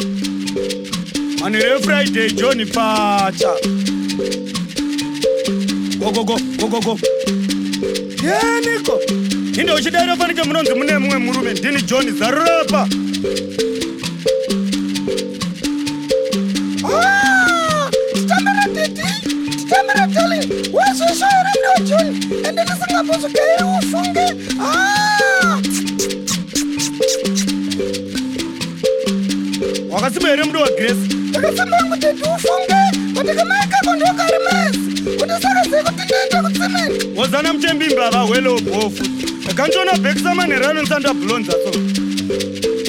Manere Friday Johnny Pacha. Go. Yeniko. Inde uchidaro fanike munonzi mune mumwe murume ndini John Zarapa. Tamara tali. Waso shara mdo John. Ende nasanga bozo kaya ufunge. Wakasibere mdo wa Grace. Takasema ngutete ufunge. Katika maika kondoka rimesi. Kutisaka siku tinenda kutsemeni. Wazana mchembi mbaba wele upofu. Kanchona bekisa manerano nsanda blonza so.